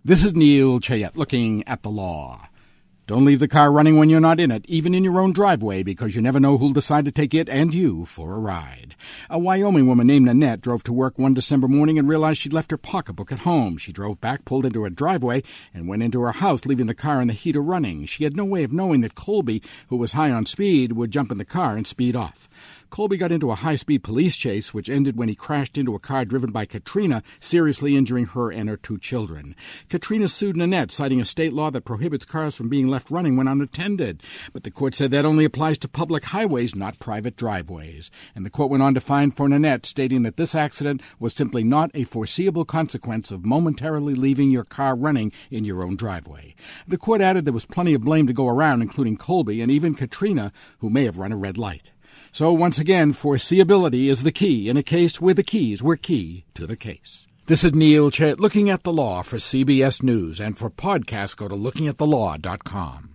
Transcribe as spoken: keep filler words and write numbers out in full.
This is Neil Chayette looking at the law. Don't leave the car running when you're not in it, even in your own driveway, because you never know who'll decide to take it and you for a ride. A Wyoming woman named Nanette drove to work one December morning and realized she'd left her pocketbook at home. She drove back, pulled into her driveway, and went into her house, leaving the car in the heater running. She had no way of knowing that Colby, who was high on speed, would jump in the car and speed off. Colby got into a high-speed police chase, which ended when he crashed into a car driven by Katrina, seriously injuring her and her two children. Katrina sued Nanette, citing a state law that prohibits cars from being left running when unattended. But the court said that only applies to public highways, not private driveways. And the court went on to find for Nanette, stating that this accident was simply not a foreseeable consequence of momentarily leaving your car running in your own driveway. The court added there was plenty of blame to go around, including Colby and even Katrina, who may have run a red light. So once again, foreseeability is the key in a case where the keys were key to the case. This is Neil Chayette looking at the law for C B S News, and for podcasts go to looking at the law dot com.